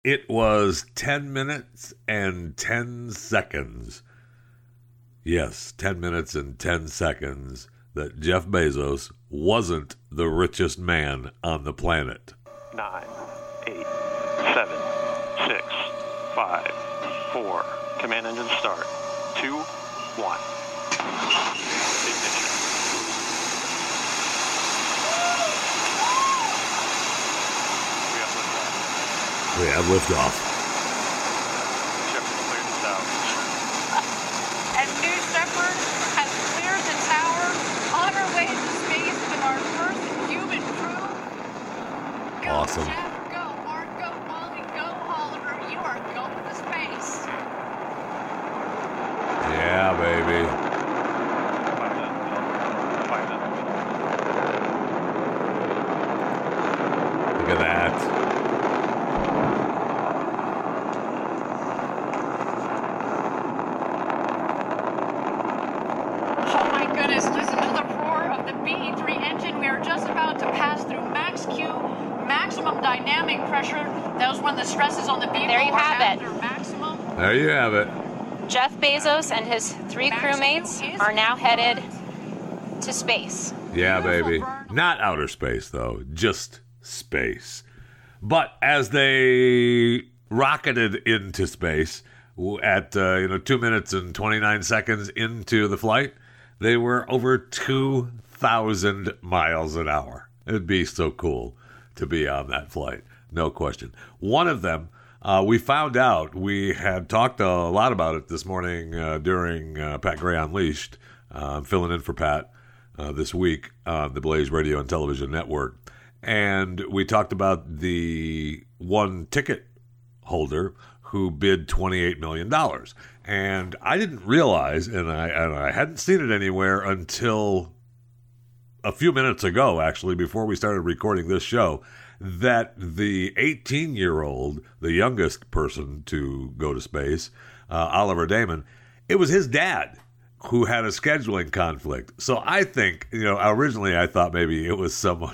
It was 10 minutes and 10 seconds. Yes, 10 minutes and 10 seconds that Jeff Bezos wasn't the richest man on the planet. 9, 8, 7, 6, 5, 4. Command engine start. 2, 1. Ignition. We have liftoff. Shepard cleared the tower. And New Shepard has cleared the tower on our way to space with our first human crew. Go, Awesome. Jeff, go, Mark, go, Wally, go, Oliver. You are going to space. Yeah, baby. Look at that. Oh my goodness, listen to the roar of the BE-3 engine. We are just about to pass through max Q, maximum dynamic pressure. That was when the stresses on the vehicle There you are have at it. their maximum. There you have it. Jeff Bezos and his 3 crewmates are now headed to space. Yeah, baby. Not outer space, though. Just space. But as they rocketed into space at 2 minutes and 29 seconds into the flight, they were over 2,000 miles an hour. It'd be so cool to be on that flight. No question. One of them, we found out, we had talked a lot about it this morning during Pat Gray Unleashed. I'm filling in for Pat this week on the Blaze Radio and Television Network. And we talked about the one ticket holder who bid $28 million. And I didn't realize, and I hadn't seen it anywhere until a few minutes ago, actually, before we started recording this show, that the 18-year-old, the youngest person to go to space, Oliver Damon, it was his dad who had a scheduling conflict. So I think, originally I thought maybe it was someone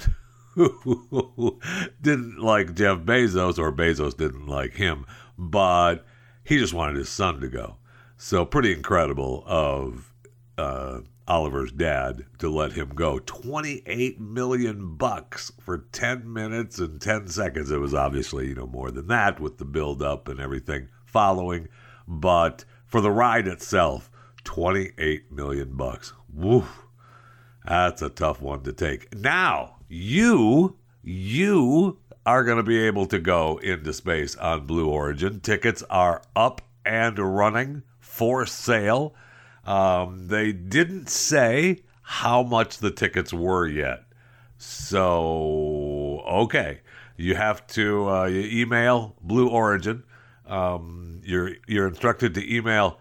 who didn't like Jeff Bezos, or Bezos didn't like him, but he just wanted his son to go. So pretty incredible of Oliver's dad to let him go. $28 million for 10 minutes and 10 seconds. It was obviously, more than that with the build-up and everything following. But for the ride itself, $28 million. Woof. That's a tough one to take. Now, you are going to be able to go into space on Blue Origin. Tickets are up and running for sale. They didn't say how much the tickets were yet. So, okay. You have to you email Blue Origin. You're instructed to email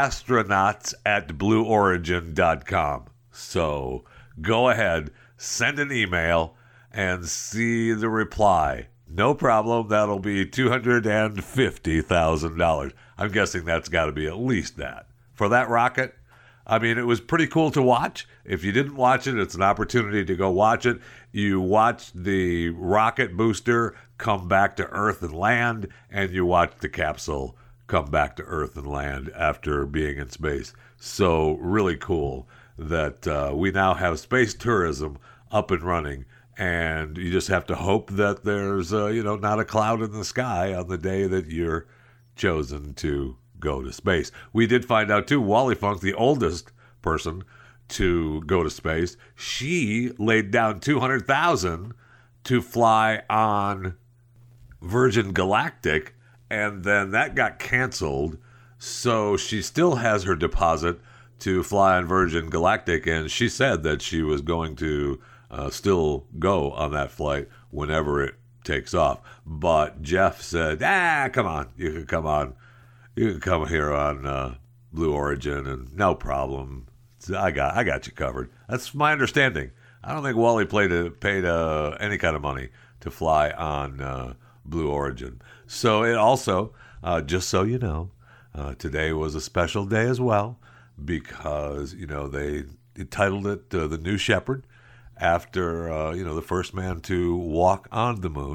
astronauts@blueorigin.com. So go ahead, send an email, and see the reply. No problem. That'll be $250,000. I'm guessing that's got to be at least that. For that rocket, I mean, it was pretty cool to watch. If you didn't watch it, it's an opportunity to go watch it. You watch the rocket booster come back to Earth and land, and you watch the capsule come back to Earth and land after being in space. So really cool that we now have space tourism up and running, and you just have to hope that there's not a cloud in the sky on the day that you're chosen to go to space. We did find out too, Wally Funk, the oldest person to go to space, she laid down $200,000 to fly on Virgin Galactic, and then that got canceled. So she still has her deposit to fly on Virgin Galactic, and she said that she was going to still go on that flight whenever it takes off. But Jeff said, come on, you can come on. You can come here on Blue Origin, and no problem. I got you covered. That's my understanding. I don't think Wally paid any kind of money to fly on Blue Origin. So it also, just so you know, today was a special day as well, because they titled it the New Shepard after the first man to walk on the moon.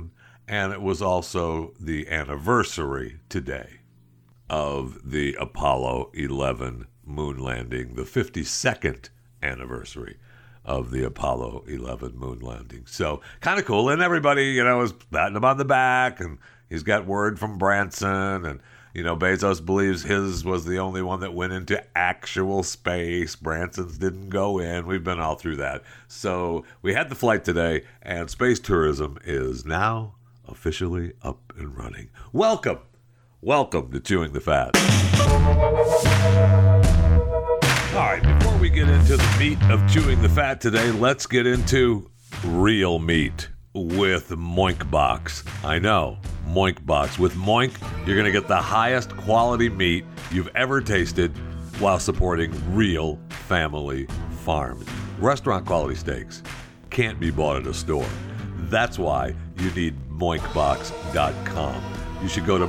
And it was also the anniversary today of the Apollo 11 moon landing, the 52nd anniversary of the Apollo 11 moon landing. So kind of cool. And everybody, is patting him on the back, and he's got word from Branson, and Bezos believes his was the only one that went into actual space. Branson's didn't go in. We've been all through that. So we had the flight today, and space tourism is now officially up and running. Welcome to Chewing the Fat. All right, before we get into the meat of Chewing the Fat today, let's get into real meat with Moink Box. I know, Moink Box. With Moink, you're going to get the highest quality meat you've ever tasted while supporting real family farms. Restaurant quality steaks can't be bought at a store. That's why you need moinkbox.com. You should go to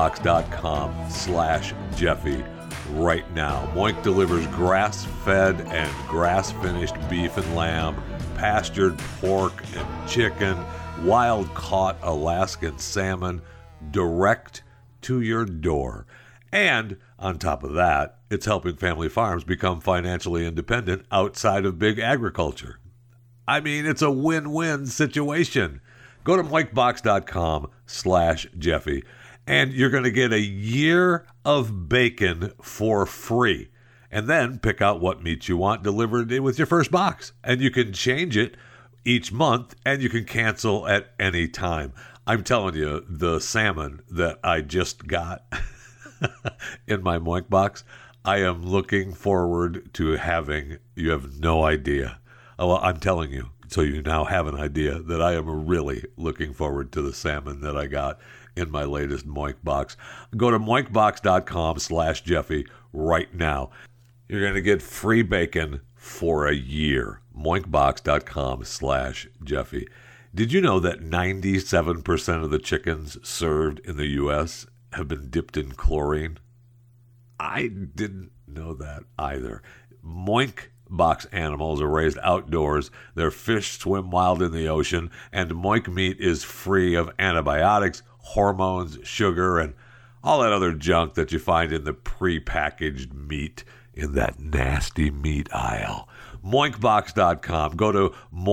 moinkbox.com/Jeffy right now. Moink delivers grass-fed and grass-finished beef and lamb, pastured pork and chicken, wild-caught Alaskan salmon, direct to your door. And on top of that, it's helping family farms become financially independent outside of big agriculture. I mean, it's a win-win situation. Go to moinkbox.com/Jeffy, and you're going to get a year of bacon for free. And then pick out what meat you want delivered with your first box. And you can change it each month, and you can cancel at any time. I'm telling you, the salmon that I just got in my Moink Box, I am looking forward to having. You have no idea. Well, I'm telling you, so you now have an idea that I am really looking forward to the salmon that I got in my latest Moink Box. Go to moinkbox.com/Jeffy right now. You're going to get free bacon for a year. moinkbox.com/Jeffy. Did you know that 97% of the chickens served in the U.S. have been dipped in chlorine? I didn't know that either. Moink Box animals are raised outdoors. Their fish swim wild in the ocean, and Moink meat is free of antibiotics, hormones, sugar, and all that other junk that you find in the pre-packaged meat in that nasty meat aisle. Moinkbox.com. Go to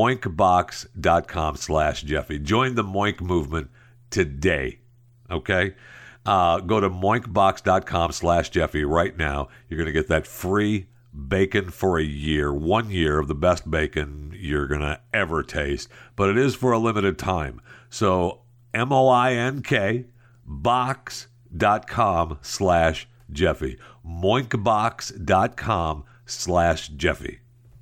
moinkbox.com/Jeffy. Join the Moink movement today. Okay? Go to moinkbox.com/Jeffy right now. You're going to get that free bacon for a year. 1 year of the best bacon you're going to ever taste. But it is for a limited time. So, MOINK box.com/Jeffy. moinkbox.com/Jeffy.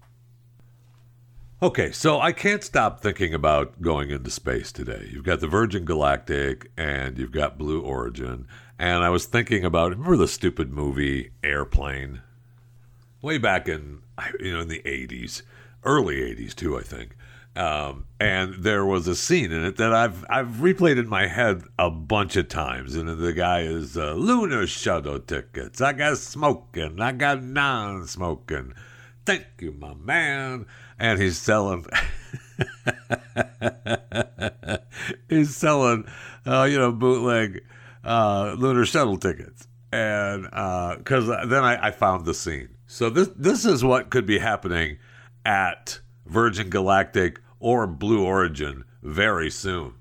Okay, so I can't stop thinking about going into space today. You've got the Virgin Galactic and you've got Blue Origin. And I was thinking about, remember the stupid movie Airplane? Way back in the 80s, early 80s too, I think. And there was a scene in it that I've replayed in my head a bunch of times. And the guy is lunar shuttle tickets. I got smoking. I got non-smoking. Thank you, my man. And he's selling bootleg lunar shuttle tickets. And because then I found the scene. So this is what could be happening at Virgin Galactic or Blue Origin very soon.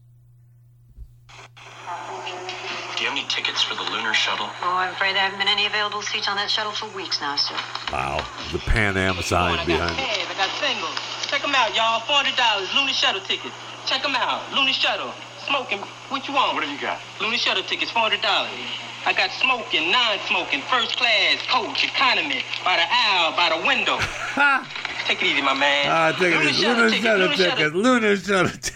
Do you have any tickets for the lunar shuttle? Oh, I'm afraid there haven't been any available seats on that shuttle for weeks now, sir. Wow, the Pan Am sign behind it. I got singles. Check them out, y'all. $400 lunar shuttle tickets. Check them out. Lunar shuttle. Smoking. What you want? What have you got? Lunar shuttle tickets, $400. I got smoking, non-smoking, first class, coach, economy, by the aisle, by the window. Take it easy, my man. Take it easy. Lunar shuttle tickets. Lunar shuttle tickets.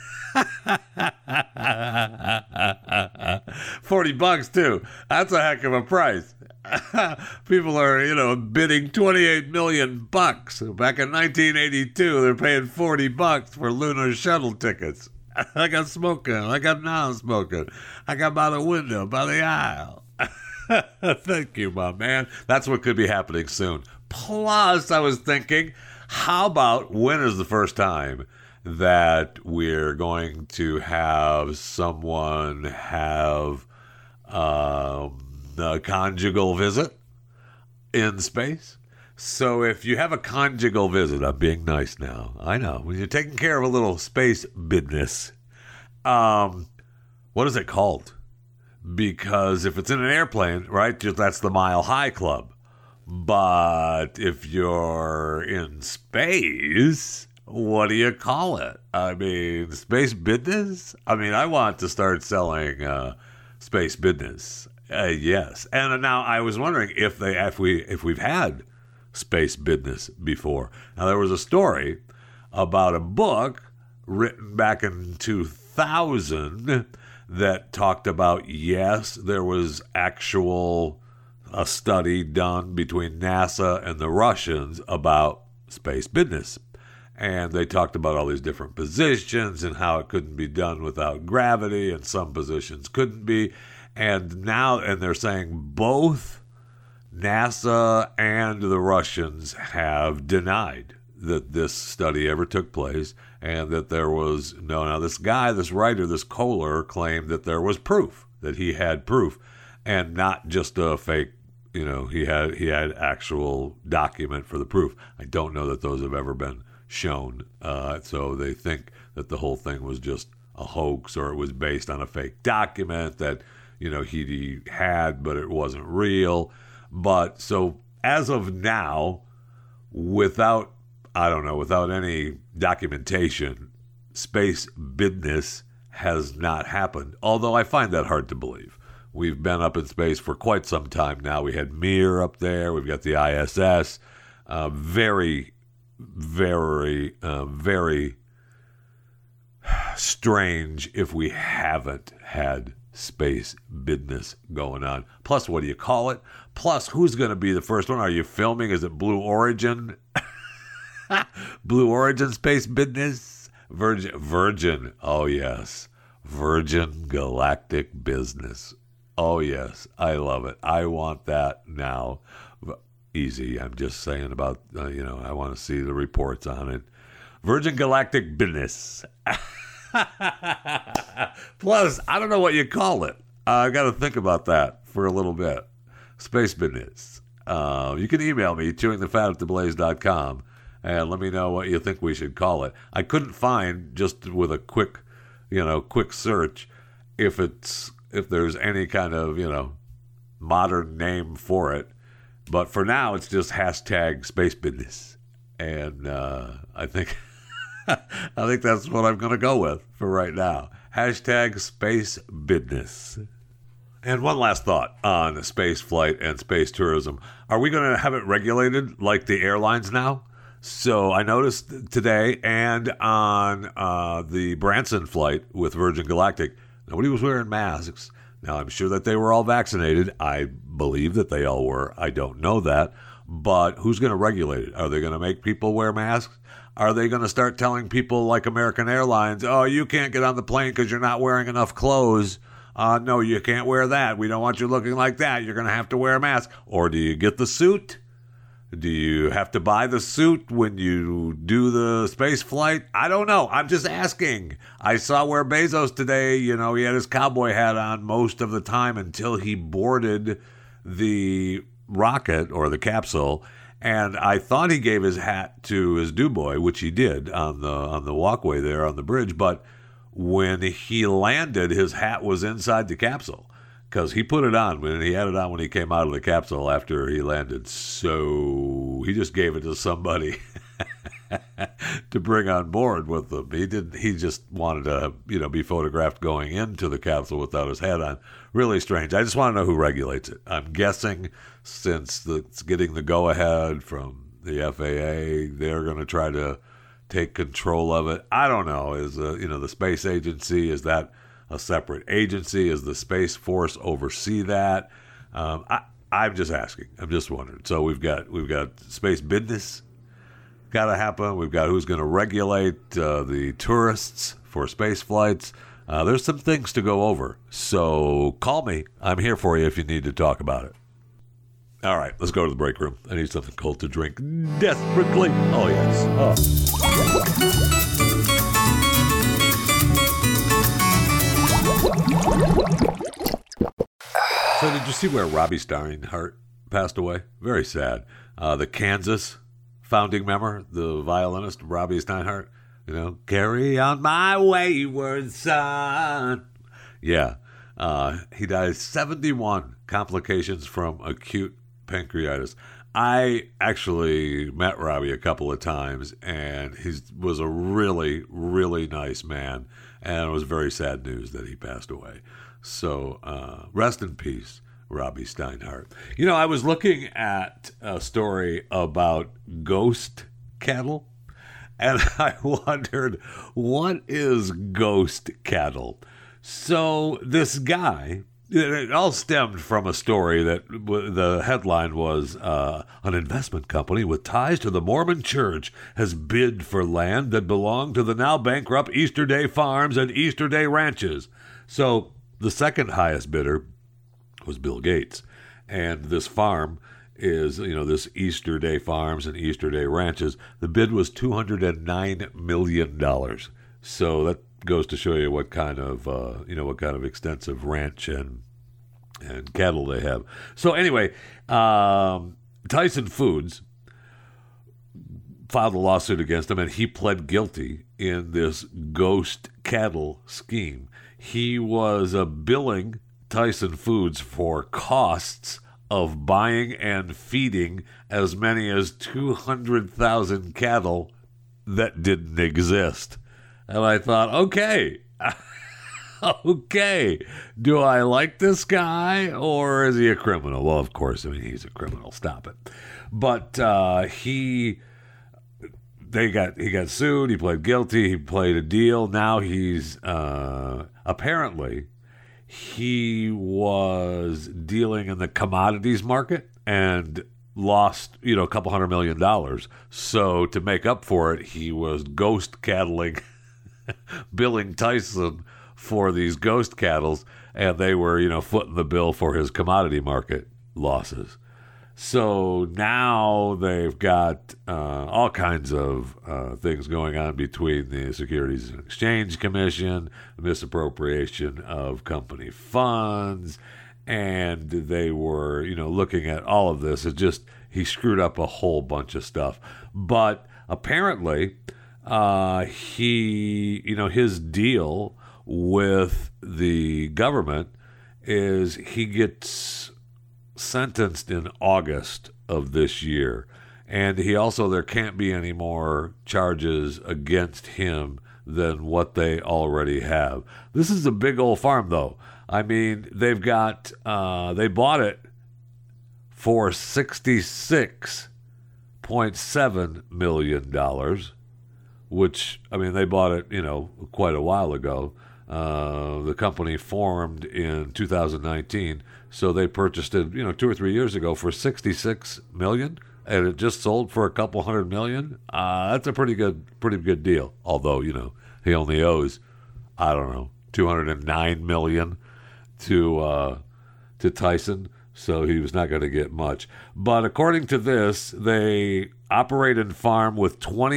$40 too. That's a heck of a price. People are, bidding $28 million. Back in 1982, they're paying $40 for lunar shuttle tickets. I got smoking. I got non-smoking. I got by the window, by the aisle. Thank you, my man. That's what could be happening soon. Plus, I was thinking, how about when is the first time that we're going to have someone have a conjugal visit in space. So if you have a conjugal visit, I'm being nice now, I know, when you're taking care of a little space business, what is it called? Because if it's in an airplane, right, that's the Mile High Club. But if you're in space, what do you call it? I mean, space business? I mean, I want to start selling space business. Yes. And now I was wondering if we've had space business before. Now, there was a story about a book written back in 2000 that talked about, yes, there was a study done between NASA and the Russians about space business. And they talked about all these different positions and how it couldn't be done without gravity, and some positions couldn't be. And they're saying both NASA and the Russians have denied that this study ever took place, and that there was no. Now, this writer, this Kohler, claimed that there was proof, that he had proof, and not just a fake. You know, he had actual document for the proof. I don't know that those have ever been shown. So they think that the whole thing was just a hoax, or it was based on a fake document that, you know, he had, but it wasn't real. But so as of now, without any documentation, space business has not happened. Although I find that hard to believe. We've been up in space for quite some time now. We had Mir up there. We've got the ISS. Very, very, very strange if we haven't had space business going on. Plus, what do you call it? Plus, who's going to be the first one? Are you filming? Is it Blue Origin? Blue Origin space business? Virgin. Oh, yes. Virgin Galactic business. Oh, yes. I love it. I want that now. Easy. I'm just saying about, I want to see the reports on it. Virgin Galactic business. Plus, I don't know what you call it. I got to think about that for a little bit. Space business. You can email me, chewingthefat@theblaze.com, and let me know what you think we should call it. I couldn't find, just with a quick search, if there's any kind of, modern name for it. But for now, it's just hashtag space business. And I think that's what I'm going to go with for right now. Hashtag space business. And one last thought on space flight and space tourism. Are we going to have it regulated like the airlines now? So I noticed today, and on the Branson flight with Virgin Galactic, nobody was wearing masks. Now, I'm sure that they were all vaccinated. I believe that they all were. I don't know that. But who's going to regulate it? Are they going to make people wear masks? Are they going to start telling people like American Airlines, oh, you can't get on the plane because you're not wearing enough clothes? No, you can't wear that. We don't want you looking like that. You're going to have to wear a mask. Or do you get the suit? Do you have to buy the suit when you do the space flight? I don't know. I'm just asking. I saw where Bezos today, he had his cowboy hat on most of the time until he boarded the rocket or the capsule. And I thought he gave his hat to his do-boy, which he did on the walkway there on the bridge. But when he landed, his hat was inside the capsule. Because he put it on when he had it on when he came out of the capsule after he landed. So he just gave it to somebody to bring on board with him. He just wanted to, be photographed going into the capsule without his hat on. Really strange. I just want to know who regulates it. I'm guessing since it's getting the go-ahead from the FAA, they're going to try to take control of it. I don't know. Is the space agency, is that a separate agency? Is the Space Force oversee that? I'm just asking. I'm just wondering. So we've got space business got to happen. We've got who's going to regulate the tourists for space flights. There's some things to go over. So call me. I'm here for you if you need to talk about it. All right, let's go to the break room. I need something cold to drink desperately. Oh, yes. Oh. So did you see where Robbie Steinhardt passed away? Very sad. The Kansas founding member, the violinist Robbie Steinhardt, you know, carry on my wayward son. Yeah. He died 71, complications from acute pancreatitis. I actually met Robbie a couple of times, and he was a really, really nice man, and it was very sad news that he passed away. So rest in peace, Robbie Steinhardt. You know, I was looking at a story about ghost cattle, and I wondered, what is ghost cattle? So this guy, it all stemmed from a story that the headline was, an investment company with ties to the Mormon Church has bid for land that belonged to the now bankrupt Easter Day Farms and Easter Day Ranches. So the second highest bidder was Bill Gates. And this farm is, you know, this Easter Day Farms and Easter Day Ranches. The bid was $209 million. So that goes to show you what kind of, what kind of extensive ranch and cattle they have. So anyway, Tyson Foods filed a lawsuit against him, and he pled guilty in this ghost cattle scheme. He was billing Tyson Foods for costs of buying and feeding as many as 200,000 cattle that didn't exist. And I thought, okay, do I like this guy, or is he a criminal? Well, of course, I mean, he's a criminal. Stop it. But he got sued. He pled guilty. He played a deal. Now he's apparently he was dealing in the commodities market and lost, a couple $100 million. So to make up for it, he was ghost cattling, billing Tyson for these ghost cattle, and they were, footing the bill for his commodity market losses. So now they've got all kinds of things going on between the Securities and Exchange Commission, misappropriation of company funds, and they were, looking at all of this. He screwed up a whole bunch of stuff. But apparently, his deal with the government is he gets sentenced in August of this year, and there can't be any more charges against him than what they already have. This is a big old farm, though. I mean, they bought it for $66.7 million, which, I mean, they bought it, quite a while ago. The company formed in 2019, so they purchased it, 2 or 3 years ago for $66 million, and it just sold for a couple $100 million. That's a pretty good deal. Although, he only owes, I don't know, $209 million to Tyson, so he was not going to get much. But according to this, they operate and farm with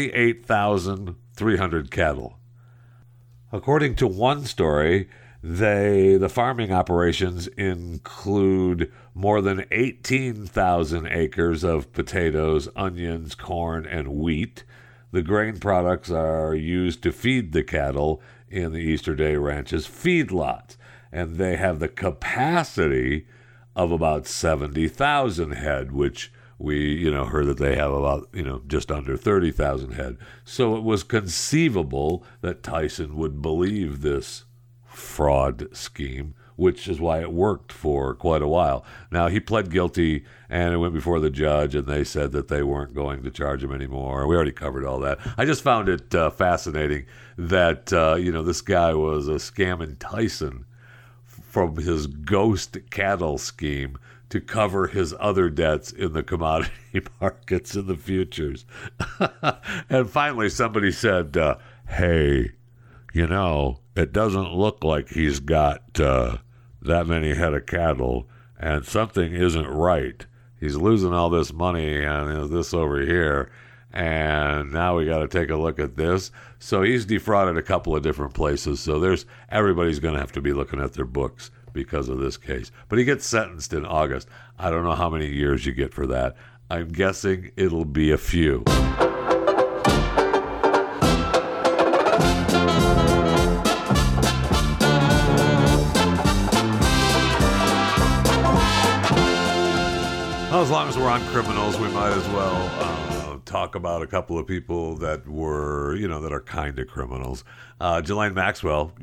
28,300 cattle. According to one story, the farming operations include more than 18,000 acres of potatoes, onions, corn, and wheat. The grain products are used to feed the cattle in the Easter Day Ranches feedlots, and they have the capacity of about 70,000 head, which we, heard that they have about, just under 30,000 head. So it was conceivable that Tyson would believe this fraud scheme, which is why it worked for quite a while. Now, he pled guilty, and it went before the judge, and they said that they weren't going to charge him anymore. We already covered all that. I just found it fascinating that, this guy was scamming Tyson from his ghost cattle scheme to cover his other debts in the commodity markets in the futures. And finally, somebody said, hey, it doesn't look like he's got that many head of cattle, and something isn't right. He's losing all this money and this over here, And now we got to take a look at this. So he's defrauded a couple of different places. So everybody's going to have to be looking at their books because of this case. But he gets sentenced in August. I don't know how many years you get for that. I'm guessing it'll be a few. As long as we're on criminals, we might as well talk about a couple of people that were, that are kind of criminals. Ghislaine Maxwell,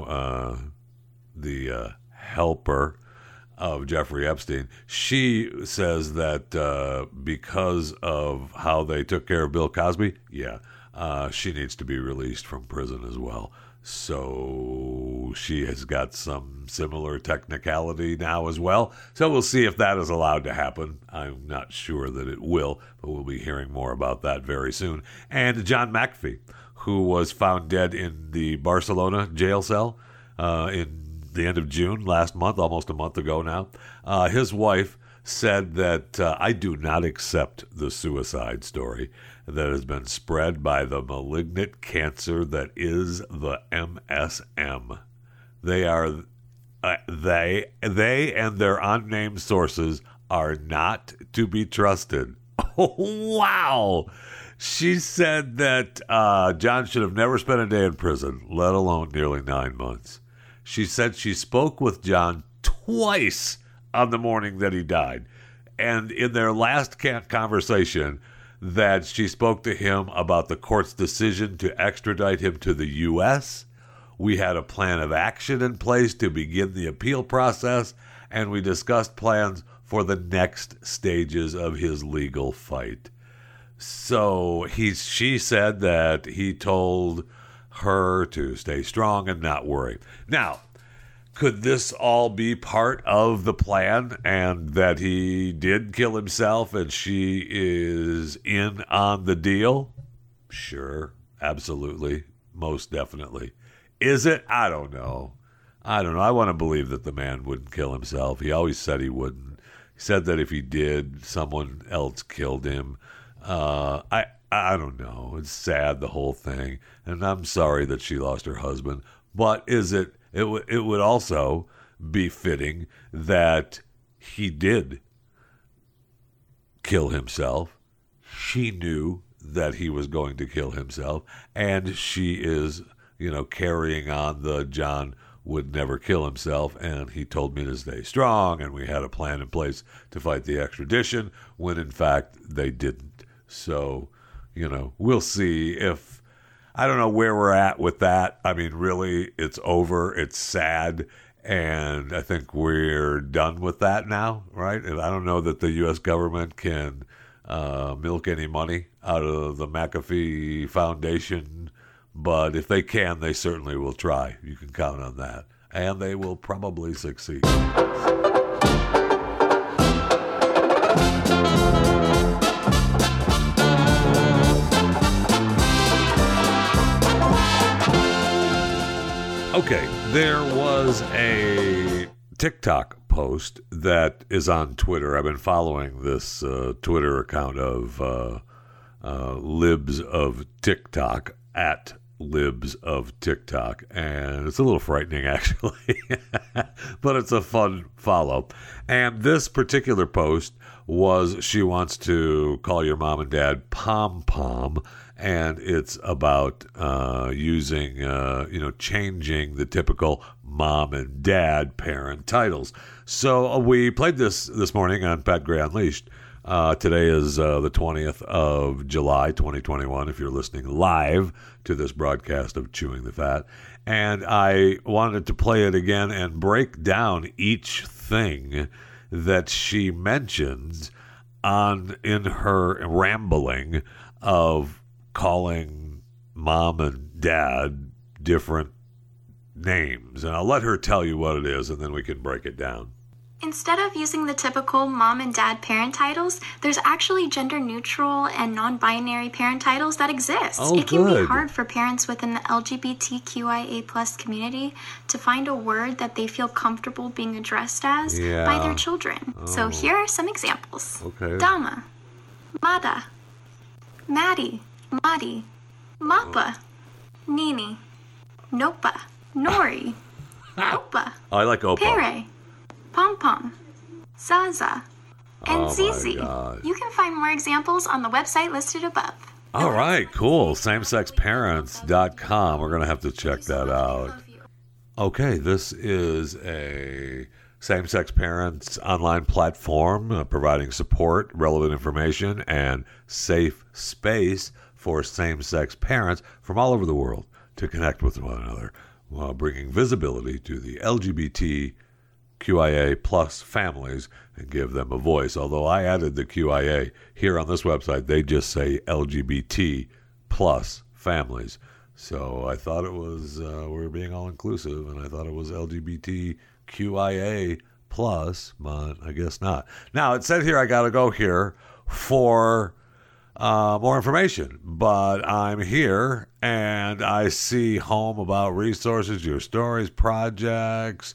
the helper of Jeffrey Epstein, she says that because of how they took care of Bill Cosby, she needs to be released from prison as well. So she has got some similar technicality now as well. So we'll see if that is allowed to happen. I'm not sure that it will, but we'll be hearing more about that very soon. And John McAfee, who was found dead in the Barcelona jail cell in the end of June last month, almost a month ago now. His wife said that I do not accept the suicide story that has been spread by the malignant cancer that is the MSM. They and their unnamed sources are not to be trusted. Oh, wow. She said that John should have never spent a day in prison, let alone nearly 9 months. She said she spoke with John twice on the morning that he died. And in their last conversation, that she spoke to him about the court's decision to extradite him to the U.S. We had a plan of action in place to begin the appeal process, and we discussed plans for the next stages of his legal fight. So she said that he told her to stay strong and not worry. Now, could this all be part of the plan and that he did kill himself and she is in on the deal? Sure, absolutely, most definitely. Is it? I don't know. I want to believe that the man wouldn't kill himself. He always said he wouldn't. He said that if he did, someone else killed him. I don't know. It's sad, the whole thing. And I'm sorry that she lost her husband. But it would also be fitting that he did kill himself. She knew that he was going to kill himself. And she is, carrying on the John would never kill himself, and he told me to stay strong, and we had a plan in place to fight the extradition, when in fact they didn't. So, we'll see if, I don't know where we're at with that. I mean, really, it's over. It's sad, and I think we're done with that now, right? And I don't know that the U.S. government can milk any money out of the McAfee Foundation, but if they can, they certainly will try. You can count on that. And they will probably succeed. Okay, there was a TikTok post that is on Twitter. I've been following this Twitter account of Libs of TikTok, at Libs of TikTok, and it's a little frightening actually, but it's a fun follow. And this particular post was, she wants to call your mom and dad pom-pom, and it's about using, changing the typical mom and dad parent titles. So we played this morning on Pat Gray Unleashed. Today is the 20th of July, 2021, if you're listening live to this broadcast of Chewing the Fat. And I wanted to play it again and break down each thing that she mentions in her rambling of calling mom and dad different names. And I'll let her tell you what it is, and then we can break it down. Instead of using the typical mom and dad parent titles, there's actually gender-neutral and non-binary parent titles that exist. It can be hard for parents within the LGBTQIA+ community to find a word that they feel comfortable being addressed as by their children. So here are some examples. Dama, Mada, Maddie, Madi, Mappa, Nini, Nopa, Nori, Opa, I like Opa. Pere, Pom Pom, Zaza, and Zizi. God. You can find more examples on the website listed above. All right, cool. Samesexparents.com. We're going to have to check that out. Okay, this is a Same-Sex Parents online platform providing support, relevant information, and safe space for same-sex parents from all over the world to connect with one another while bringing visibility to the LGBTQIA plus families and give them a voice. Although I added the QIA here on this website, they just say LGBT plus families. So I thought it was, we were being all inclusive, and I thought it was LGBTQIA plus, but I guess not. Now, it said here I got to go here for more information, but I'm here, and I see home about resources, your stories, projects,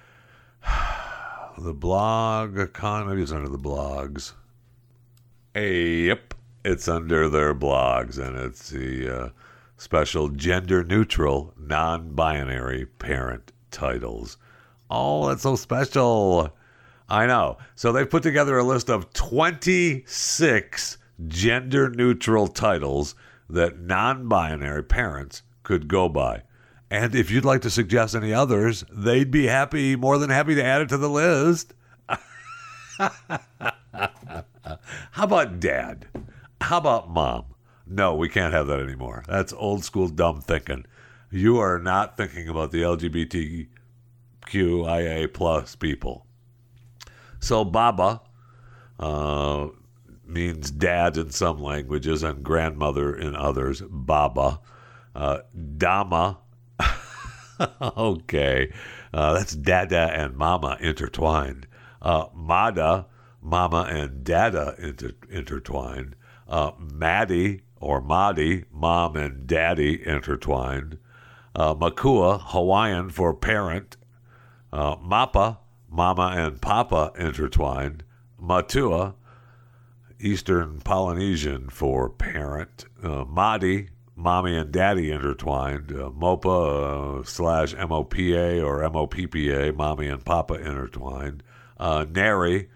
the blog, maybe it's under the blogs. Yep, it's under their blogs, and it's the special gender-neutral, non-binary parent titles. Oh, that's so special. I know. So they've put together a list of 26 gender-neutral titles that non-binary parents could go by. And if you'd like to suggest any others, they'd be more than happy to add it to the list. How about dad? How about mom? No, we can't have that anymore. That's old school dumb thinking. You are not thinking about the LGBTQIA plus people. So Baba means dad in some languages and grandmother in others. Baba. Dama. Okay. That's dada and mama intertwined. Mada, mama and dada intertwined. Maddie or Madi, mom and daddy intertwined. Makua, Hawaiian for parent. Mappa, mama and papa intertwined. Matua, Eastern Polynesian for parent. Madi, mommy and daddy intertwined. Mopa / MOPA or MOPPA, mommy and papa intertwined. Nari,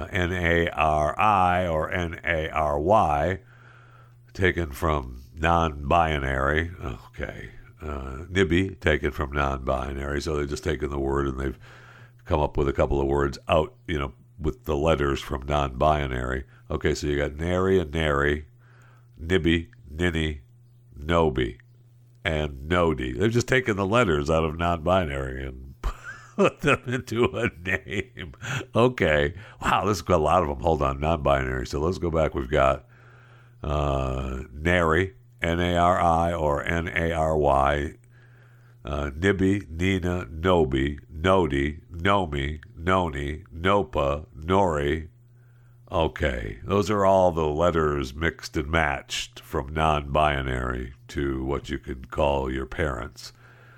Nari or Nary, taken from non-binary. Okay. Nibby, taken from non-binary. So they've just taken the word and they've come up with a couple of words out, with the letters from non-binary. Okay, so you got Nary and Nary, Nibby, Ninny, Nobi, and Nodi. They've just taken the letters out of non-binary and put them into a name. Okay. Wow, this has got a lot of them. Hold on, non-binary. So let's go back. We've got Nary, Nari or Nary, Nibby, Nina, Nobi, Nodi, Nomi, Noni, Nopa, Nori. Okay, those are all the letters mixed and matched from non-binary to what you could call your parents.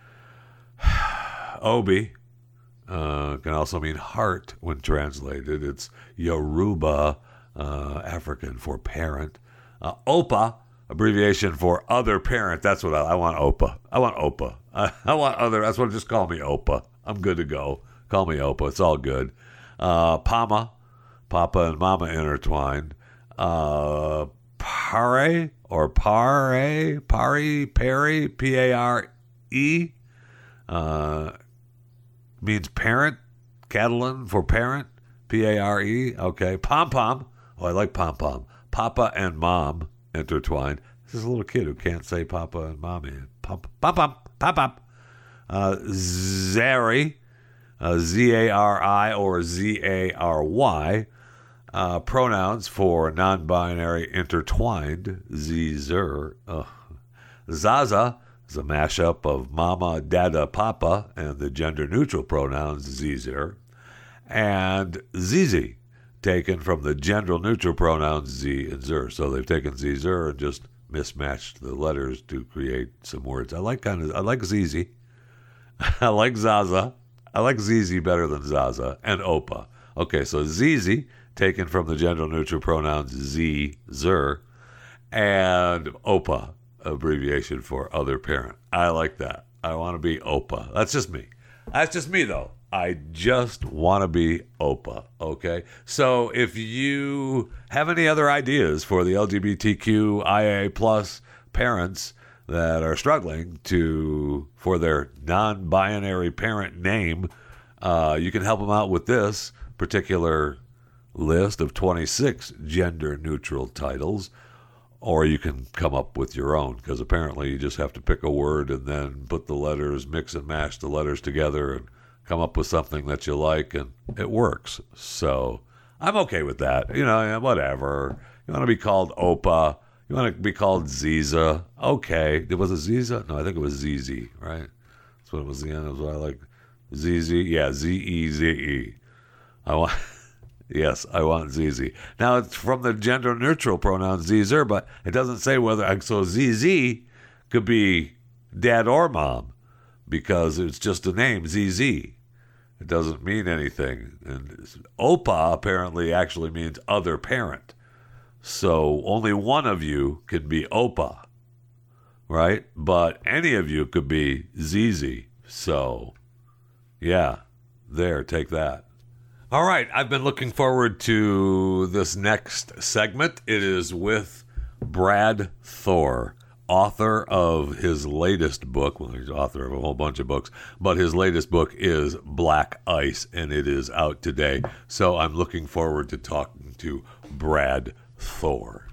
Obi can also mean heart when translated. It's Yoruba, African for parent. Opa, abbreviation for other parent. That's what I want. Opa. I want Opa. I want other. That's what. Just call me Opa. I'm good to go. Call me Opa. It's all good. Pama, papa and mama intertwined. Pare or pare, pari, pare, Pare, means parent. Catalan for parent. Pare. Okay. Pom pom. Oh, I like pom pom. Papa and mom intertwined. This is a little kid who can't say papa and mommy. Pom pom pom pom pom. Zari, Zari or Zary. Pronouns for non-binary intertwined. Zer. Zaza is a mashup of mama, dada, papa, and the gender-neutral pronouns Zer. And Zizi, taken from the gender-neutral pronouns Z and Zer. So they've taken Z, Zer, and just mismatched the letters to create some words. I like Zizi. I like Zaza. I like Zizi better than Zaza. And Opa. Okay, so Zizi, taken from the gender-neutral pronouns Z, Zer. and OPA, abbreviation for other parent. I like that. I want to be OPA. That's just me. That's just me, though. I just want to be OPA, okay? So if you have any other ideas for the LGBTQIA plus parents that are struggling for their non-binary parent name, you can help them out with this particular list of 26 gender-neutral titles, or you can come up with your own, because apparently you just have to pick a word and then put the letters, mix and match the letters together and come up with something that you like, and it works. So I'm okay with that. You know, whatever. You want to be called Opa. You want to be called Ziza. Okay. Was it Ziza? No, I think it was ZZ, right? That's what it was the end. That's what I like. ZZ. Yeah, Z-E-Z-E. Yes, I want ZZ. Now, it's from the gender-neutral pronoun Zer, but it doesn't say whether... So ZZ could be dad or mom, because it's just a name, ZZ. It doesn't mean anything. And OPA apparently actually means other parent. So only one of you can be OPA, right? But any of you could be ZZ. So, yeah, there, take that. All right, I've been looking forward to this next segment. It is with Brad Thor, author of his latest book. Well, he's author of a whole bunch of books, but his latest book is Black Ice, and it is out today. So I'm looking forward to talking to Brad Thor.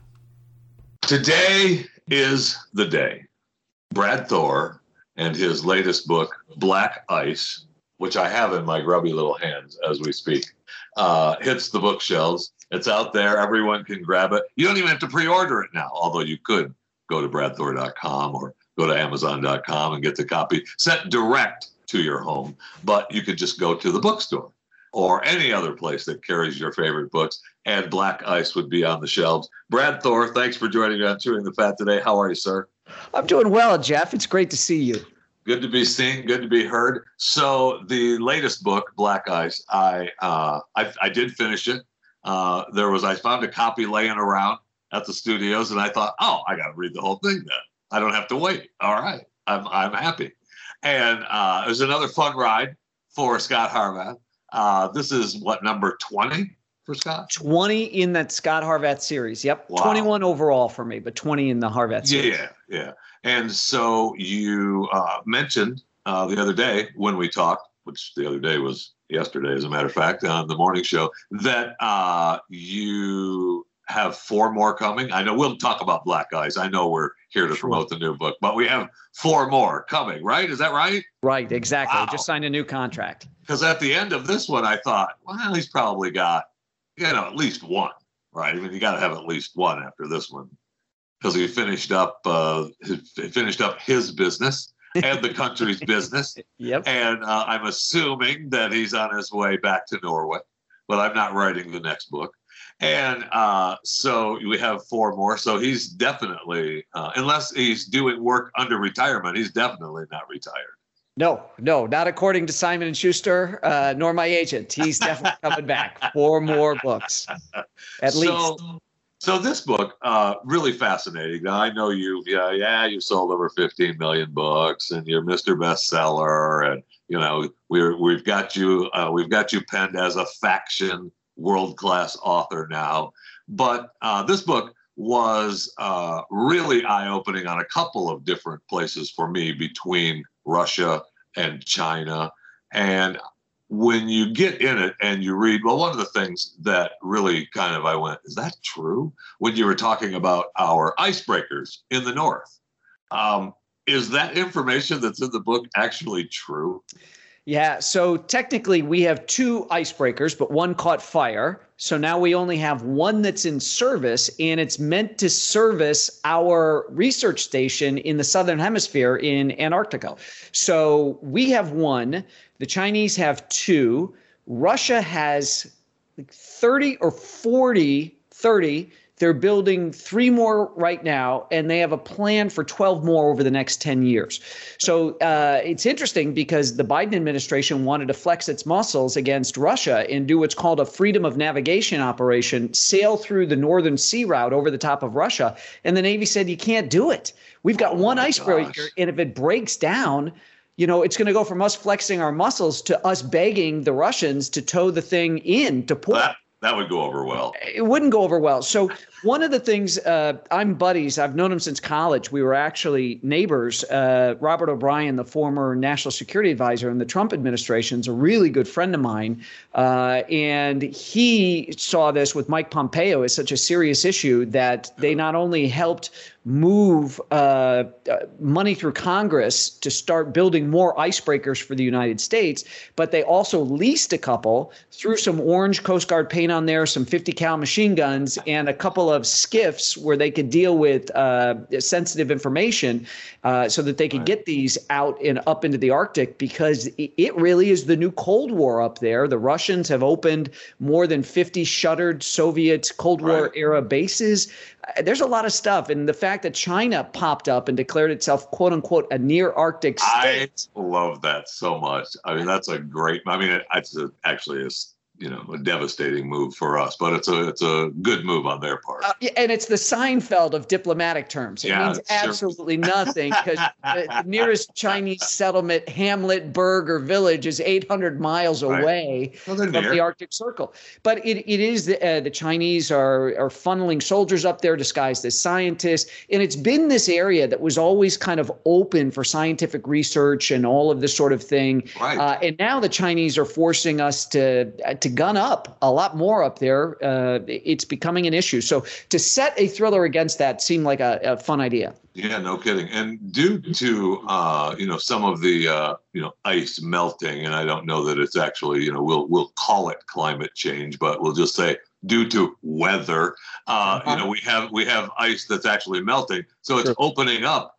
Today is the day. Brad Thor and his latest book, Black Ice, which I have in my grubby little hands as we speak, hits the bookshelves. It's out there. Everyone can grab it. You don't even have to pre-order it now, although you could go to bradthor.com or go to amazon.com and get the copy sent direct to your home. But you could just go to the bookstore or any other place that carries your favorite books, and Black Ice would be on the shelves. Brad Thor, thanks for joining me on Chewing the Fat today. How are you, sir? I'm doing well, Jeff. It's great to see you. Good to be seen. Good to be heard. So the latest book, Black Ice, I did finish it. I found a copy laying around at the studios, and I thought, oh, I got to read the whole thing then. I don't have to wait. All right. I'm happy. And it was another fun ride for Scott Harvath. This is what, number 20 for Scott? 20 in that Scott Harvath series. Yep. Wow. 21 overall for me, but 20 in the Harvath series. Yeah. And so you mentioned the other day when we talked, which the other day was yesterday, as a matter of fact, on the morning show, that you have 4 more coming. I know we'll talk about Black Ice. I know we're here to promote the new book, but we have 4 more coming, right? Is that right? Right, exactly. Wow. Just signed a new contract. Because at the end of this one, I thought, well, he's probably got, at least one, right? I mean, you got to have at least one after this one, because he finished up his business and the country's business. Yep. And I'm assuming that he's on his way back to Norway, but I'm not writing the next book. And so we have 4 more. So he's definitely, unless he's doing work under retirement, he's definitely not retired. No, not according to Simon & Schuster, nor my agent. He's definitely coming back. 4 more books, at least. So this book, really fascinating. Now, I know you sold over 15 million books, and you're Mr. Bestseller, and we've got you penned as a faction world-class author now. But this book was really eye-opening on a couple of different places for me between Russia and China. And when you get in it and you read, well, one of the things that really I went, is that true? When you were talking about our icebreakers in the North. Is that information that's in the book actually true? Yeah, so technically we have 2 icebreakers, but one caught fire. So now we only have one that's in service, and it's meant to service our research station in the Southern Hemisphere in Antarctica. So we have 1. The Chinese have 2. Russia has like 30 or 40 They're building 3 more right now, and they have a plan for 12 more over the next 10 years. So it's interesting because the Biden administration wanted to flex its muscles against Russia and do what's called a freedom of navigation operation, sail through the Northern Sea route over the top of Russia. And the Navy said, you can't do it. We've got one icebreaker, and if it breaks down, it's going to go from us flexing our muscles to us begging the Russians to tow the thing in to port. That would go over well. It wouldn't go over well. So one of the things, I'm buddies. I've known him since college. We were actually neighbors. Robert O'Brien, the former national security advisor in the Trump administration, is a really good friend of mine. And he saw this with Mike Pompeo as such a serious issue that they not only helped move money through Congress to start building more icebreakers for the United States, but they also leased a couple, threw some orange Coast Guard paint on there, some 50 cal machine guns, and a couple of skiffs where they could deal with sensitive information so that they could get these out and up into the Arctic, because it really is the new Cold War up there. The Russians have opened more than 50 shuttered Soviet Cold War era bases. There's a lot of stuff. And the fact that China popped up and declared itself, quote unquote, a near Arctic state. I love that so much. I mean, that's it's actually a devastating move for us, but it's a good move on their part. And it's the Seinfeld of diplomatic terms. It means absolutely nothing, because the nearest Chinese settlement, hamlet, burg, or village is 800 miles away from the Arctic Circle. But it is the Chinese are funneling soldiers up there disguised as scientists. And it's been this area that was always kind of open for scientific research and all of this sort of thing. Right. And now the Chinese are forcing us to gun up a lot more up there. It's becoming an issue. So to set a thriller against that seemed like a fun idea. Yeah, no kidding. And due to some of the ice melting, and I don't know that it's actually we'll call it climate change, but we'll just say due to weather, we have ice that's actually melting. So it's opening up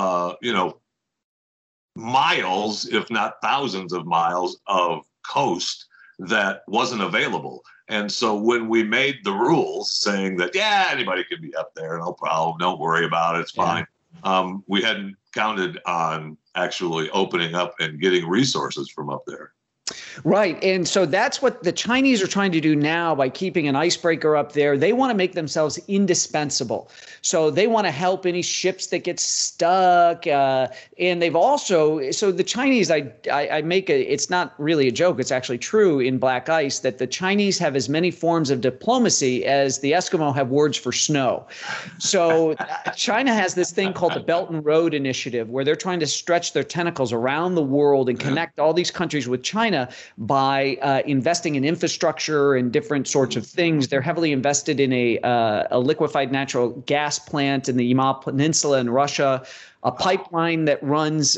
miles, if not thousands of miles of coast that wasn't available. And so when we made the rules saying that, anybody can be up there, no problem, don't worry about it, it's fine. We hadn't counted on actually opening up and getting resources from up there. Right. And so that's what the Chinese are trying to do now by keeping an icebreaker up there. They want to make themselves indispensable. So they want to help any ships that get stuck. And they've also, so the Chinese, I make it's not really a joke, it's actually true in Black Ice, that the Chinese have as many forms of diplomacy as the Eskimo have words for snow. So China has this thing called the Belt and Road Initiative, where they're trying to stretch their tentacles around the world and connect all these countries with China by investing in infrastructure and different sorts of things. They're heavily invested in a liquefied natural gas plant in the Yamal Peninsula in Russia, a pipeline that runs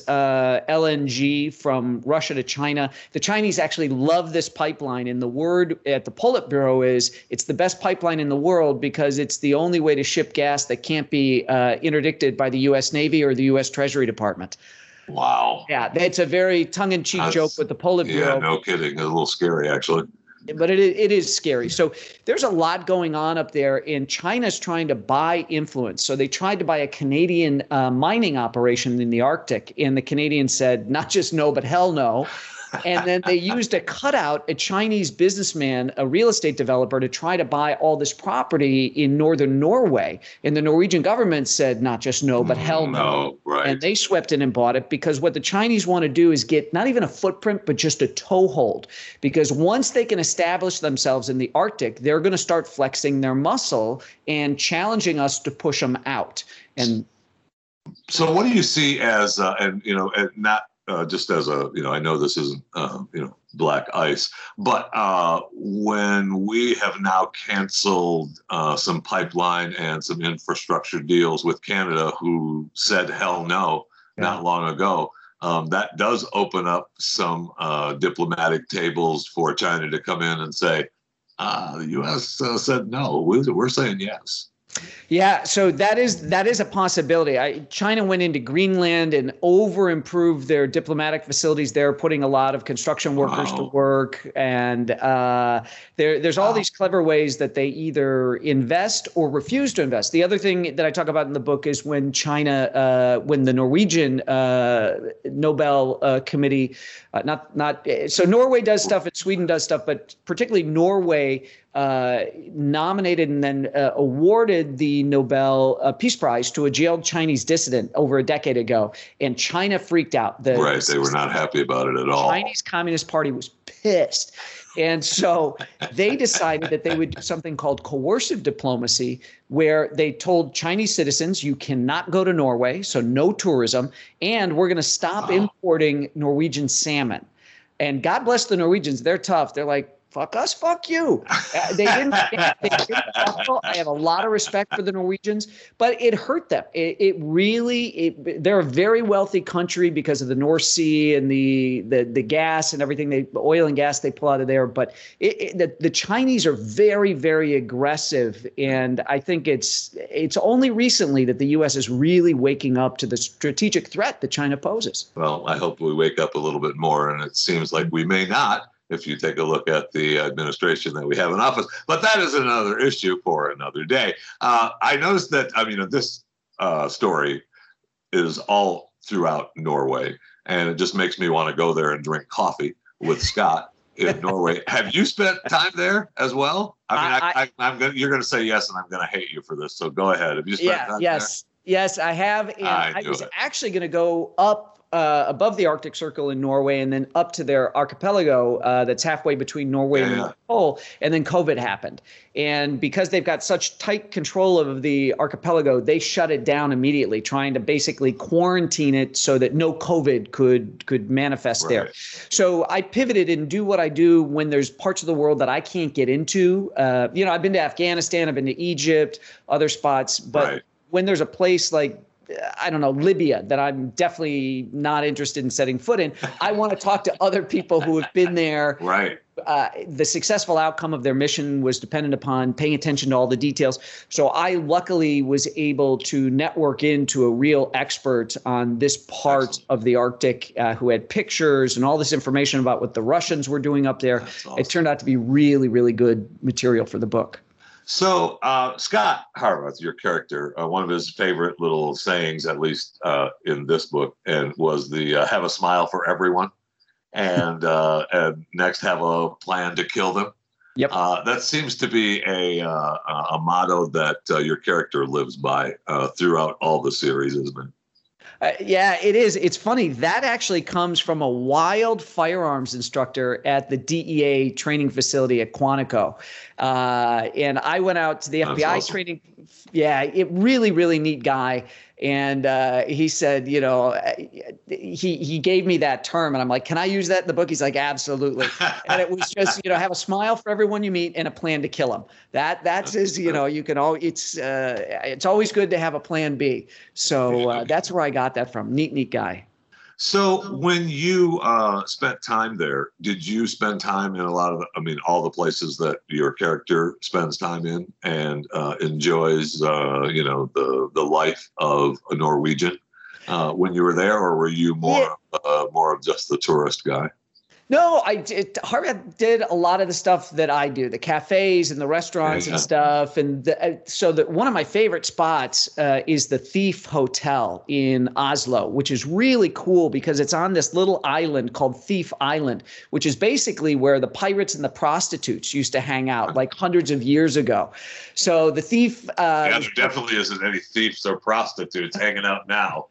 LNG from Russia to China. The Chinese actually love this pipeline, and the word at the Politburo is it's the best pipeline in the world because it's the only way to ship gas that can't be interdicted by the U.S. Navy or the U.S. Treasury Department. Wow. Yeah, that's a very tongue-in-cheek joke with the Politburo. Yeah, no kidding. It's a little scary, actually. But it is scary. So there's a lot going on up there, and China's trying to buy influence. So they tried to buy a Canadian mining operation in the Arctic, and the Canadians said, not just no, but hell no. And then they used a cutout, a Chinese businessman, a real estate developer, to try to buy all this property in northern Norway. And the Norwegian government said not just no, but hell no. Right. And they swept in and bought it because what the Chinese want to do is get not even a footprint, but just a toehold. Because once they can establish themselves in the Arctic, they're going to start flexing their muscle and challenging us to push them out. And so what do you see as, not just as I know this isn't, Black Ice, but when we have now canceled some pipeline and some infrastructure deals with Canada, who said hell no not long ago, that does open up some diplomatic tables for China to come in and say, the U.S. said no, we're saying yes. Yeah, so that is a possibility. China went into Greenland and over-improved their diplomatic facilities there, putting a lot of construction workers to work. And there's all these clever ways that they either invest or refuse to invest. The other thing that I talk about in the book is when when the Norwegian Nobel Committee, so Norway does stuff and Sweden does stuff, but particularly Norway nominated and then awarded the Nobel Peace Prize to a jailed Chinese dissident over a decade ago. And China freaked out. They were not happy about it at all. The Chinese Communist Party was pissed. And so they decided that they would do something called coercive diplomacy, where they told Chinese citizens, you cannot go to Norway, so no tourism, and we're going to stop importing Norwegian salmon. And God bless the Norwegians. They're tough. They're like, fuck us, fuck you. They didn't I have a lot of respect for the Norwegians, but it hurt them. They're a very wealthy country because of the North Sea and the gas and everything, the oil and gas they pull out of there. But the Chinese are very, very aggressive. And I think it's only recently that the U.S. is really waking up to the strategic threat that China poses. Well, I hope we wake up a little bit more, and it seems like we may not, if you take a look at the administration that we have in office. But that is another issue for another day. I noticed that, this story is all throughout Norway, and it just makes me want to go there and drink coffee with Scott in Norway. Have you spent time there as well? You're going to say yes, and I'm going to hate you for this, so go ahead. Have you spent time there? Yes, I have. And I was actually going to go up above the Arctic Circle in Norway and then up to their archipelago that's halfway between Norway and the North Pole. And then COVID happened. And because they've got such tight control of the archipelago, they shut it down immediately, trying to basically quarantine it so that no COVID could manifest there. So I pivoted and do what I do when there's parts of the world that I can't get into. I've been to Afghanistan, I've been to Egypt, other spots. But when there's a place like Libya, that I'm definitely not interested in setting foot in, I want to talk to other people who have been there. Right. The successful outcome of their mission was dependent upon paying attention to all the details. So I luckily was able to network into a real expert on this part of the Arctic who had pictures and all this information about what the Russians were doing up there. Awesome. It turned out to be really, really good material for the book. So Scott Harvath, your character, one of his favorite little sayings, at least in this book, and was the have a smile for everyone, and next have a plan to kill them. Yep. That seems to be a motto that your character lives by throughout all the series, isn't it? Yeah, it is. It's funny. That actually comes from a wild firearms instructor at the DEA training facility at Quantico. And I went out to the FBI training. Yeah, really, really neat guy. And he said, he gave me that term, and I'm like, can I use that in the book? He's like, absolutely. And it was just, have a smile for everyone you meet and a plan to kill them. That's his, you can all. It's always good to have a plan B. So that's where I got that from. Neat guy. So when you spent time there, did you spend time in a lot of, all the places that your character spends time in and enjoys, the life of a Norwegian when you were there, or were you more of just the tourist guy? No, Harvath did a lot of the stuff that I do, the cafes and the restaurants and stuff. And one of my favorite spots is the Thief Hotel in Oslo, which is really cool because it's on this little island called Thief Island, which is basically where the pirates and the prostitutes used to hang out like hundreds of years ago. So the Thief... there definitely isn't any thieves or prostitutes hanging out now.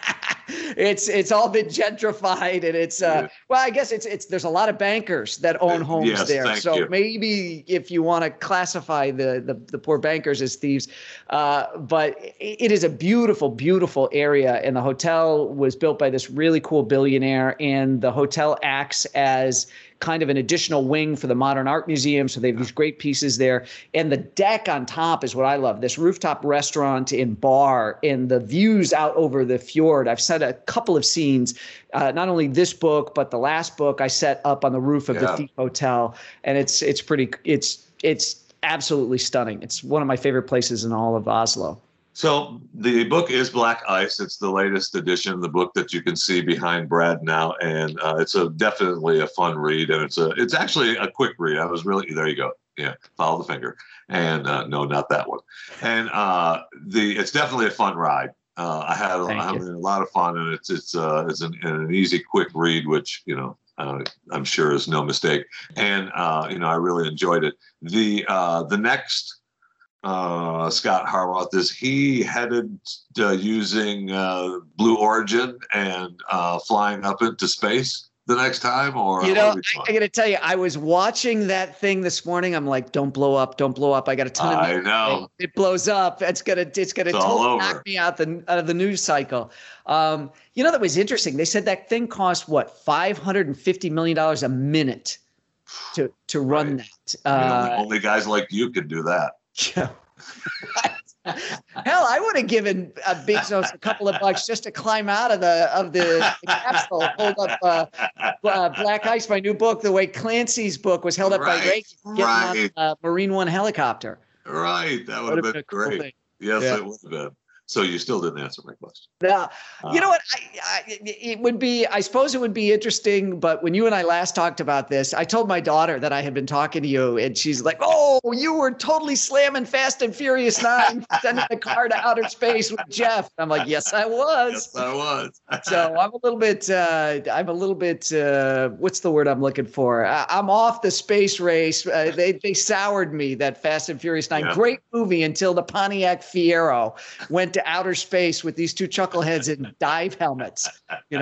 It's all been gentrified, and it's I guess there's a lot of bankers that own homes there. So maybe if you want to classify the poor bankers as thieves, but it is a beautiful, beautiful area, and the hotel was built by this really cool billionaire, and the hotel acts as kind of an additional wing for the Modern Art Museum. So they have these great pieces there. And the deck on top is what I love. This rooftop restaurant and bar and the views out over the fjord. I've set a couple of scenes, not only this book, but the last book I set up on the roof of the Thief Hotel. And it's absolutely stunning. It's one of my favorite places in all of Oslo. So the book is Black Ice. It's the latest edition, the book that you can see behind Brad now, and it's definitely a fun read, and it's actually a quick read. I was really there. You go, yeah, follow the finger, and no, not that one. And it's definitely a fun ride. I had a lot of fun, and it's an easy, quick read, which I'm sure is no mistake. And I really enjoyed it. The next. Scott Harwoth, is he headed using Blue Origin and flying up into space the next time? Or I got to tell you, I was watching that thing this morning. I'm like, don't blow up. I got a ton of. I know it blows up. It's gonna totally knock me out of the news cycle. That was interesting. They said that thing cost what, $550 million a minute to run that. Only guys like you could do that. Yeah. Hell, I would have given Bezos a couple of bucks just to climb out of the capsule, hold up Black Ice, my new book, the way Clancy's book was held up by Reagan, getting on a Marine One helicopter. Right, that would have been great. Cool. Yes, it would have been. So you still didn't answer my question. Now, you know what? I suppose it would be interesting, but when you and I last talked about this, I told my daughter that I had been talking to you, and she's like, oh, you were totally slamming Fast and Furious 9, sending the car to outer space with Jeff. I'm like, yes, I was. Yes, I was. So I'm a little bit, what's the word I'm looking for? I'm off the space race. They soured me, that Fast and Furious 9. Yeah. Great movie until the Pontiac Fiero went to outer space with these two chuckleheads in dive helmets. It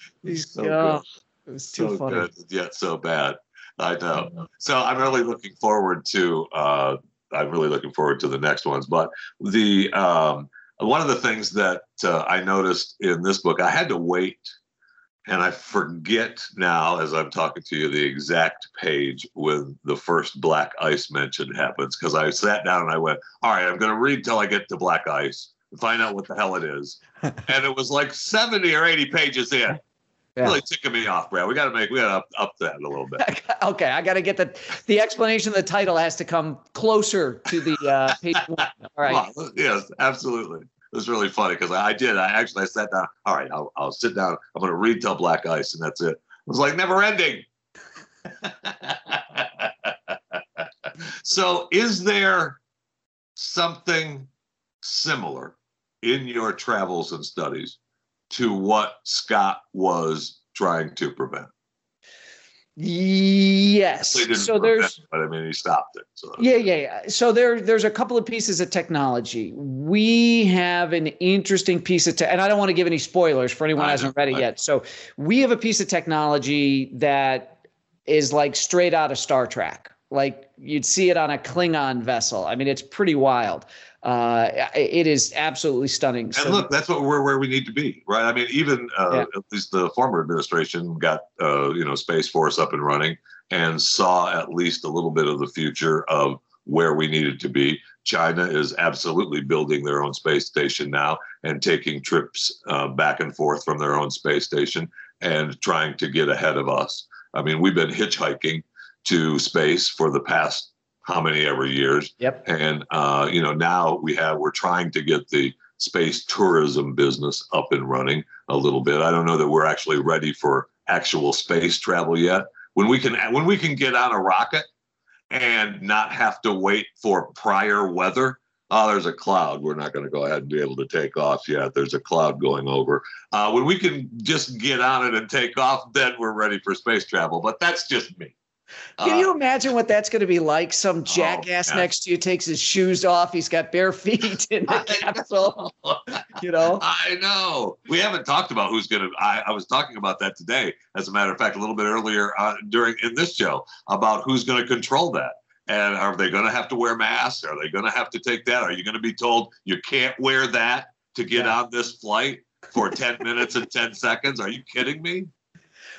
was too funny. Good, yet so bad. I know. So I'm really looking forward to the next ones. But the one of the things that I noticed in this book, I had to wait, and I forget now as I'm talking to you the exact page when the first Black Ice mention happens, because I sat down and I went, all right, I'm going to read till I get to Black Ice and find out what the hell it is. And it was like 70 or 80 pages in. Yeah. Really ticking me off, Brad. We got to up that a little bit. Okay, I got to get the explanation of the title has to come closer to the page one. All right. Well, yes, absolutely. It was really funny because I sat down. All right, I'll sit down. I'm going to read till Black Ice, and that's it. It was like never ending. So, is there something similar in your travels and studies to what Scott was trying to prevent? Yes. So he stopped it. So. Yeah. So there's a couple of pieces of technology. We have an interesting piece of and I don't want to give any spoilers for anyone who hasn't read it yet. So we have a piece of technology that is like straight out of Star Trek. Like you'd see it on a Klingon vessel. I mean, it's pretty wild. It is absolutely stunning. And look, that's where we need to be, right? I mean, even at least the former administration got Space Force up and running and saw at least a little bit of the future of where we needed to be. China is absolutely building their own space station now and taking trips back and forth from their own space station and trying to get ahead of us. I mean, we've been hitchhiking to space for the past how many ever years. Yep. And now we're trying to get the space tourism business up and running a little bit. I don't know that we're actually ready for actual space travel yet. When we can get on a rocket and not have to wait for prior weather. Oh, there's a cloud. We're not going to go ahead and be able to take off yet. There's a cloud going over. When we can just get on it and take off, then we're ready for space travel. But that's just me. Can you imagine what that's going to be like? Some jackass next to you takes his shoes off. He's got bare feet in the capsule. I know. We haven't talked about who's going to. I was talking about that today, as a matter of fact, a little bit earlier in this show about who's going to control that. And are they going to have to wear masks? Are they going to have to take that? Are you going to be told you can't wear that to get on this flight for 10 minutes and 10 seconds? Are you kidding me?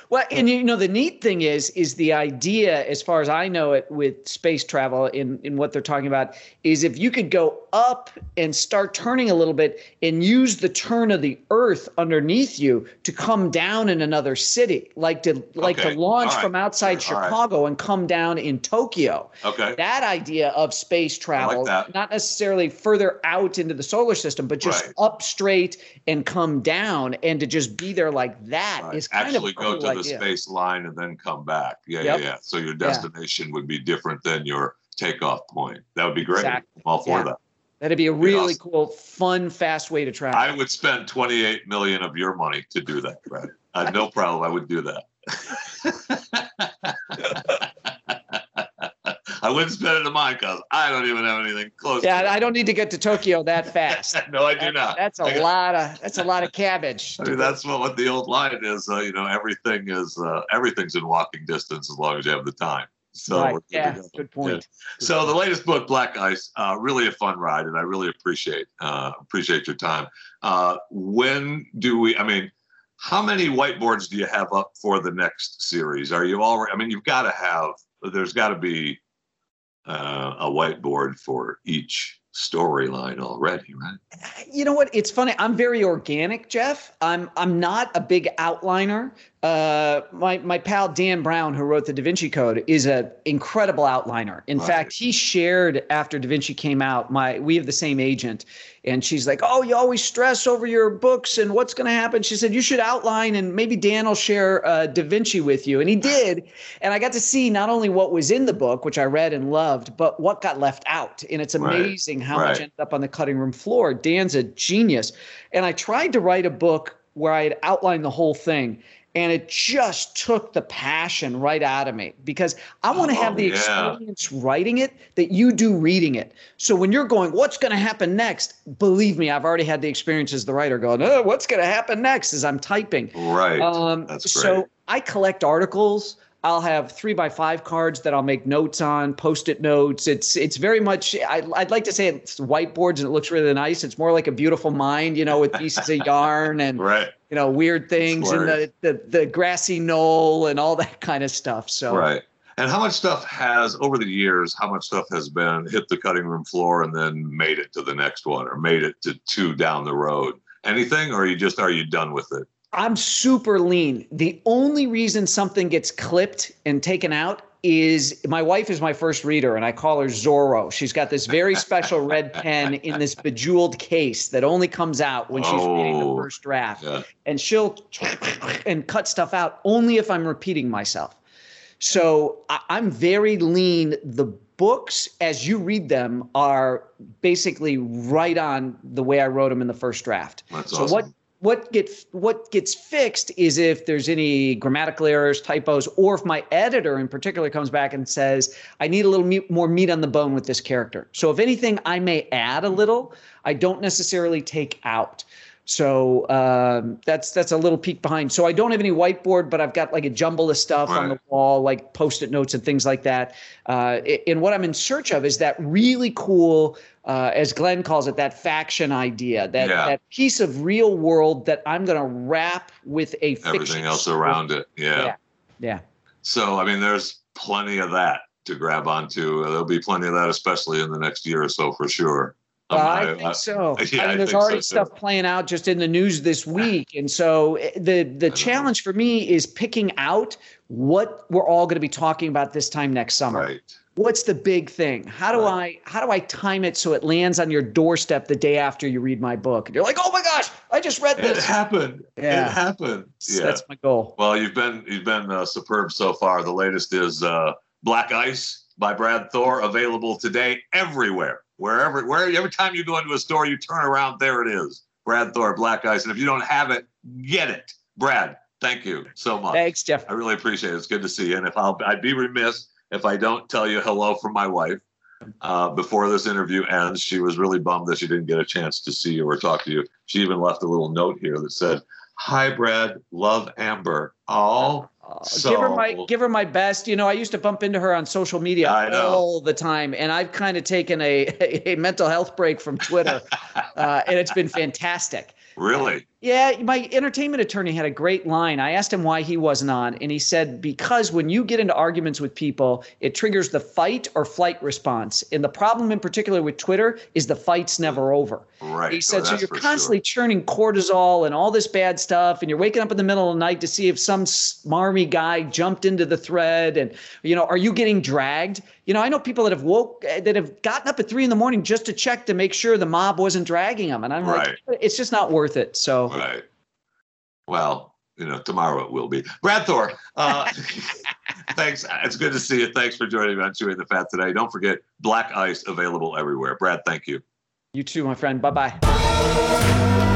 Well, and the neat thing is the idea, as far as I know it, with space travel in what they're talking about, is if you could go up and start turning a little bit and use the turn of the Earth underneath you to come down in another city, like to launch from outside Chicago and come down in Tokyo. Okay. That idea of space travel, not necessarily further out into the solar system, but just up straight and come down, and to just be there like that is kind actually of a cool go to idea. the space line and then come back. Yeah. So your destination would be different than your takeoff point. That would be great. Exactly. I'm all for that. That'd be a really cool, fun, fast way to travel. I would spend $28 million of your money to do that, Brad. No problem. I would do that. I wouldn't spend it of mine because I don't even have anything close. Yeah, I don't need to get to Tokyo that fast. No, I do not. That's a lot of cabbage. I mean, that's what the old line is. Everything's in walking distance as long as you have the time. So good point. Yeah. So the latest book, Black Ice, really a fun ride, and I really appreciate your time. When do we? I mean, how many whiteboards do you have up for the next series? Are you already? I mean, you've got to have. There's got to be a whiteboard for each storyline already, right? You know what? It's funny. I'm very organic, Jeff. I'm not a big outliner. My pal Dan Brown, who wrote the Da Vinci Code, is an incredible outliner. In fact, he shared after Da Vinci came out. We have the same agent, and she's like, "Oh, you always stress over your books and what's going to happen." She said, "You should outline, and maybe Dan will share Da Vinci with you." And he did, and I got to see not only what was in the book, which I read and loved, but what got left out. And it's amazing how much ended up on the cutting room floor. Dan's a genius, and I tried to write a book where I had outlined the whole thing. And it just took the passion right out of me, because I want to have the experience writing it that you do reading it. So when you're going, what's going to happen next? Believe me, I've already had the experience as the writer going, what's going to happen next as I'm typing. Right. That's great. So I collect articles. I'll have 3x5 cards that I'll make notes on, Post-it notes. It's very much, I'd like to say it's whiteboards and it looks really nice. It's more like a beautiful mind, with pieces of yarn and, weird things and the grassy knoll and all that kind of stuff. So right. And how much stuff over the years, has been hit the cutting room floor and then made it to the next one or made it to 2 down the road? Anything, or are you done with it? I'm super lean. The only reason something gets clipped and taken out is my wife is my first reader, and I call her Zorro. She's got this very special red pen in this bejeweled case that only comes out when she's reading the first draft. Yeah. And she'll and cut stuff out only if I'm repeating myself. So I'm very lean. The books, as you read them, are basically right on the way I wrote them in the first draft. That's awesome. What gets fixed is if there's any grammatical errors, typos, or if my editor in particular comes back and says, I need a little more meat on the bone with this character. So if anything, I may add a little. I don't necessarily take out. So that's a little peek behind. So I don't have any whiteboard, but I've got like a jumble of stuff on the wall, like Post-it notes and things like that. And what I'm in search of is that really cool, as Glenn calls it, that faction idea, that piece of real world that I'm going to wrap with a fiction everything else story. Around it. Yeah. So, I mean, there's plenty of that to grab onto. There'll be plenty of that, especially in the next year or so, for sure. I think so. Yeah, I mean, there's already stuff playing out just in the news this week. And so the challenge for me is picking out what we're all going to be talking about this time next summer. Right. What's the big thing? How do I time it so it lands on your doorstep the day after you read my book? And you're like, oh my gosh, I just read this. It happened. Yeah. It happened. Yeah. That's my goal. Well, you've been superb so far. The latest is Black Ice by Brad Thor, available today everywhere. Wherever every time you go into a store, you turn around, there it is. Brad Thor, Black Ice. And if you don't have it, get it. Brad, thank you so much. Thanks, Jeff. I really appreciate it. It's good to see you. And I'd be remiss if I don't tell you hello from my wife before this interview ends. She was really bummed that she didn't get a chance to see you or talk to you. She even left a little note here that said, "Hi, Brad. Love, Amber." Oh. So, give her my best. I used to bump into her on social media all the time, and I've kind of taken a mental health break from Twitter, and it's been fantastic. Really? Yeah, my entertainment attorney had a great line. I asked him why he wasn't on, and he said, because when you get into arguments with people, it triggers the fight or flight response. And the problem in particular with Twitter is the fight's never over. Right. He said, so you're constantly churning cortisol and all this bad stuff, and you're waking up in the middle of the night to see if some smarmy guy jumped into the thread, and, are you getting dragged? I know people that have gotten up at 3 a.m. just to check to make sure the mob wasn't dragging them. And I'm like, it's just not worth it. So, right. Well, tomorrow it will be. Brad Thor, thanks. It's good to see you. Thanks for joining me on Chewing the Fat today. Don't forget, Black Ice available everywhere. Brad, thank you. You too, my friend. Bye-bye.